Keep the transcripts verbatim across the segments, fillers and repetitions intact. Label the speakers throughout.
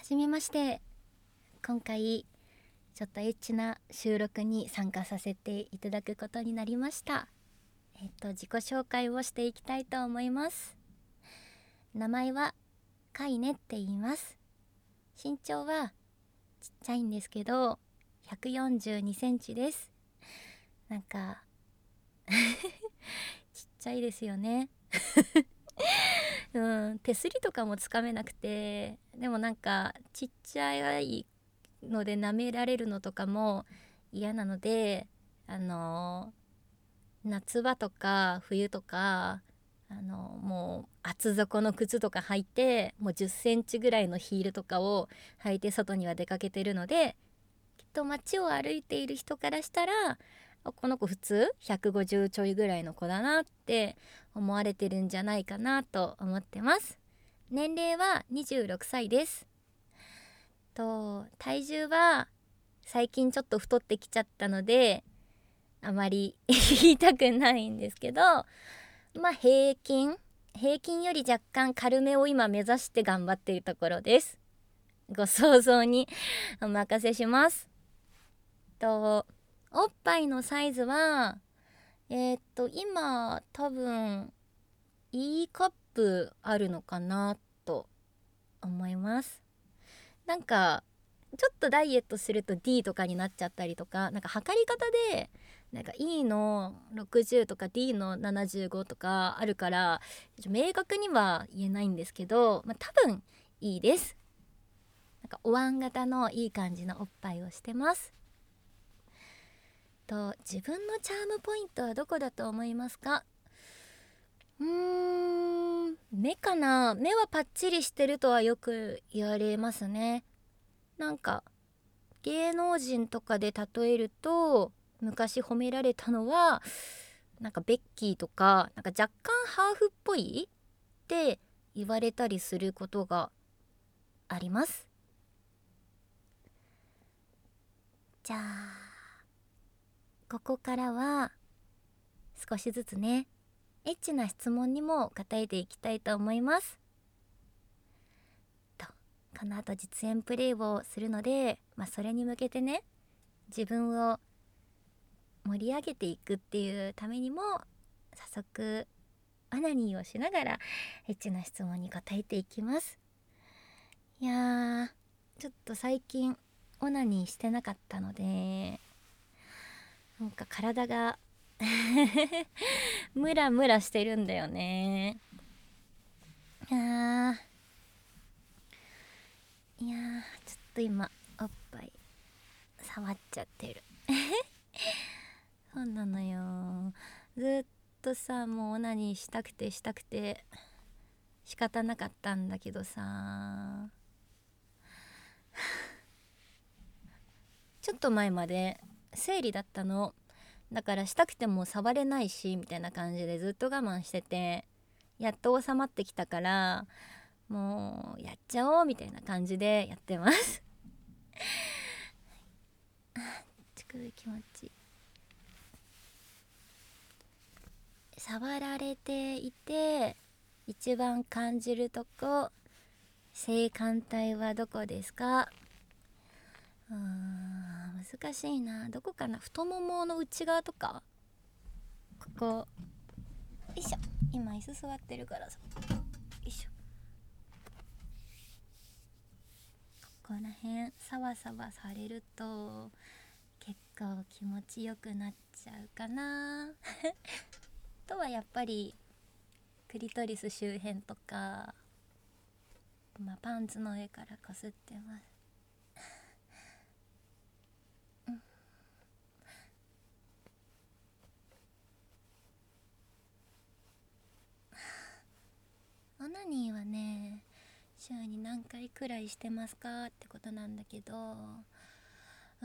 Speaker 1: じめまして。今回ちょっとエッチな収録に参加させていただくことになりました。えっと自己紹介をしていきたいと思います。名前はカイネって言います。身長はちっちゃいんですけどひゃくよんじゅうにセンチです。なんかちっちゃいですよねうん、手すりとかもつかめなくて、でもなんかちっちゃいので舐められるのとかも嫌なので、あの夏場とか冬とか、あのもう厚底の靴とか履いて、もうじゅっセンチぐらいのヒールとかを履いて外には出かけてるので、きっと街を歩いている人からしたら、あこの子普通ひゃくごじゅうちょいぐらいの子だなって思われてるんじゃないかなと思ってます。年齢はにじゅうろくさいです。と体重は最近ちょっと太ってきちゃったのであまり言いたくないんですけど、まあ平均平均より若干軽めを今目指して頑張っているところです。ご想像にお任せします。とおっぱいのサイズはえー、っと今多分 E カップあるのかなと思います。なんかちょっとダイエットすると D とかになっちゃったりとか、なんか測り方でなんか E のろくじゅうとか D のななじゅうごとかあるから明確には言えないんですけど、まあ、多分いいです。なんかお椀型のいい感じのおっぱいをしてます。と自分のチャームポイントはどこだと思いますか？うーん目かな。目はパッチリしてるとはよく言われますね。なんか芸能人とかで例えると昔褒められたのはなんかベッキーとか、なんか若干ハーフっぽいって言われたりすることがあります。じゃあここからは少しずつねエッチな質問にも答えていきたいと思います。とこの後実演プレイをするので、まあ、それに向けてね自分を盛り上げていくっていうためにも早速オナニーをしながらエッチな質問に答えていきます。いやーちょっと最近オナニーしてなかったのでなんか体がムラムラしてるんだよね。いやーいやーちょっと今おっぱい触っちゃってるそうなのよ。ずっとさもうオナニーしたくてしたくて仕方なかったんだけどさちょっと前まで生理だったの。だからしたくても触れないしみたいな感じでずっと我慢してて、やっと収まってきたからもうやっちゃおうみたいな感じでやってます乳首気持ちいい。触られていて一番感じるとこ、性感帯はどこですか？うーん難しいな。どこかな。太ももの内側とか、ここよいしょ。今椅子座ってるからさ、よいしょ。ここら辺サワサワされると結構気持ちよくなっちゃうかなとはやっぱりクリトリス周辺とか、まあ、パンツの上からこすってます。オナニーはね週に何回くらいしてますかってことなんだけど、う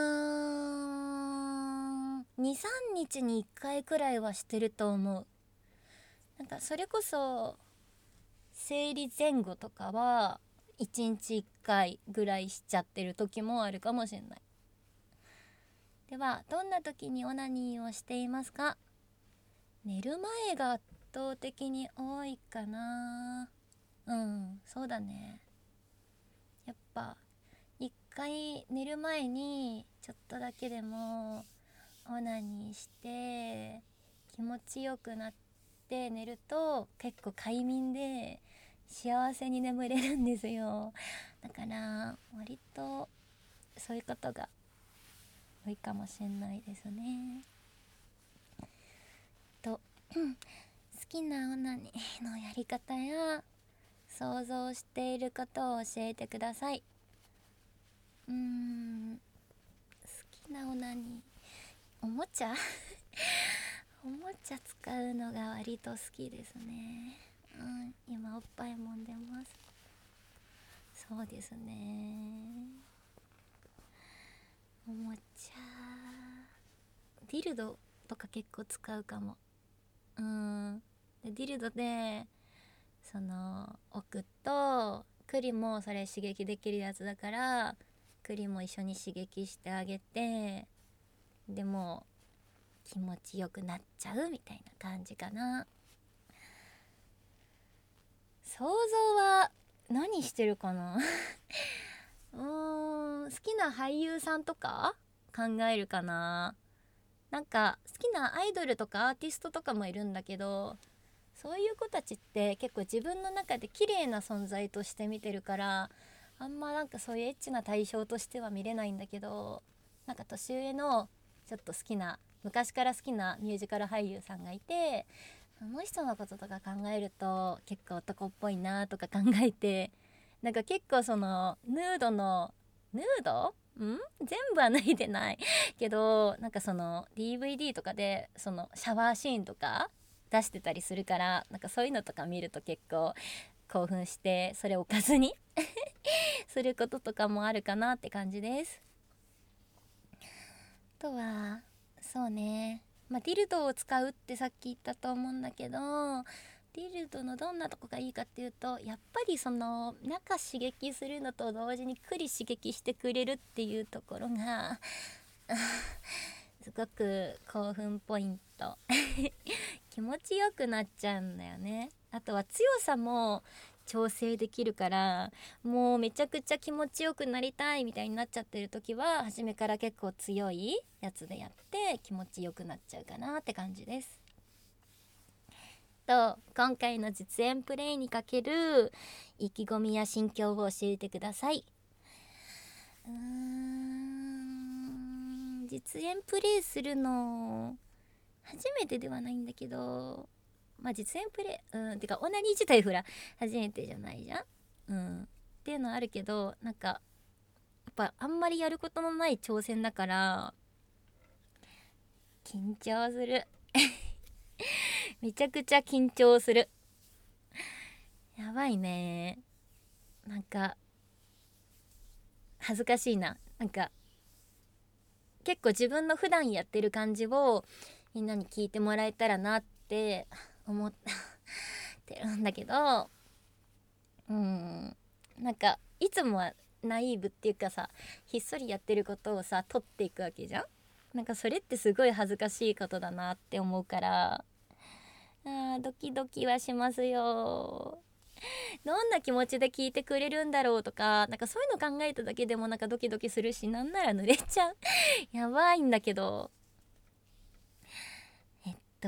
Speaker 1: ーんにさんにちにいっかいくらいはしてると思う。なんかそれこそ生理前後とかはいちにちいっかいぐらいしちゃってる時もあるかもしれない。ではどんな時にオナニーをしていますか？寝る前が圧倒的に多いかな。うんそうだね。やっぱ一回寝る前にちょっとだけでもオナニーして気持ちよくなって寝ると結構快眠で幸せに眠れるんですよ。だから割とそういうことが多いかもしれないですね。と好きなオナニーのやり方や想像していることを教えてください。うーん好きなオナニー、おもちゃおもちゃ使うのが割と好きですね。うん、今おっぱい揉んでます。そうですね、おもちゃディルドとか結構使うかも。うんでディルドでその置くと栗もそれ刺激できるやつだから栗も一緒に刺激してあげて、でも気持ちよくなっちゃうみたいな感じかな。想像は何してるかなうーん好きな俳優さんとか考えるかな。なんか好きなアイドルとかアーティストとかもいるんだけど、そういう子たちって結構自分の中で綺麗な存在として見てるから、あんまなんかそういうエッチな対象としては見れないんだけど、なんか年上のちょっと好きな昔から好きなミュージカル俳優さんがいて、その人のこととか考えると結構男っぽいなとか考えて、なんか結構そのヌードのヌードん全部は脱いでないけど、なんかその ディーブイディー とかでそのシャワーシーンとか出してたりするから、なんかそういうのとか見ると結構興奮してそれをおかずにすることとかもあるかなって感じです。あとはそうね、まあ、ディルドを使うってさっき言ったと思うんだけど、ディルドのどんなとこがいいかっていうと、やっぱりその中刺激するのと同時に栗刺激してくれるっていうところがすごく興奮ポイント気持ちよくなっちゃうんだよね。あとは強さも調整できるから、もうめちゃくちゃ気持ちよくなりたいみたいになっちゃってる時は初めから結構強いやつでやって気持ちよくなっちゃうかなって感じです。と今回の実演プレイにかける意気込みや心境を教えてください。うーん実演プレイするの初めてではないんだけど、まあ実演プレイうんてかオナニー自体ほら初めてじゃないじゃん。うんっていうのはあるけど、なんかやっぱあんまりやることのない挑戦だから緊張するめちゃくちゃ緊張する。やばいね。なんか恥ずかしいな。なんか結構自分の普段やってる感じをみんなに聞いてもらえたらなって思ってるんだけど、うんなんかいつもはナイーブっていうかさ、ひっそりやってることをさ取っていくわけじゃん。なんかそれってすごい恥ずかしいことだなって思うから、あードキドキはしますよ。どんな気持ちで聞いてくれるんだろうとか、なんかそういうの考えただけでもなんかドキドキするし、なんなら濡れちゃうやばいんだけど、えっと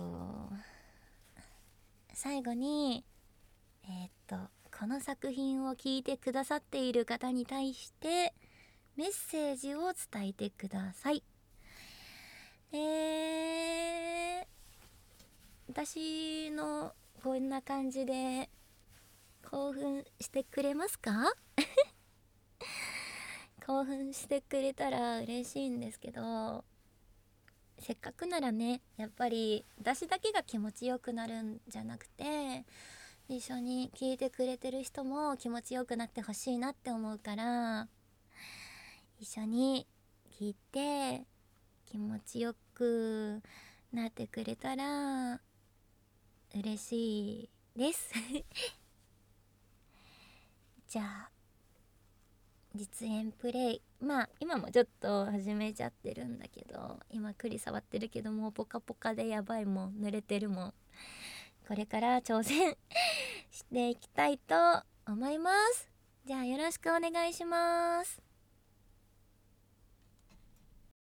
Speaker 1: 最後にえっとこの作品を聞いてくださっている方に対してメッセージを伝えてください。えー、私のこんな感じで興奮してくれますか興奮してくれたら嬉しいんですけど、せっかくならね、やっぱり私だけが気持ちよくなるんじゃなくて、一緒に聞いてくれてる人も気持ちよくなってほしいなって思うから、一緒に聞いて気持ちよくなってくれたら嬉しいですじゃあ実演プレイ、まあ今もちょっと始めちゃってるんだけど、今栗触ってるけどもうポカポカでやばいもん、濡れてるもん。これから挑戦していきたいと思います。 じゃあよろしくお願いします。